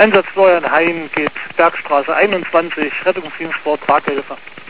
Einsatz Florian Hein geht Bergstraße 21, Rettungsdienstbord Traghilfe.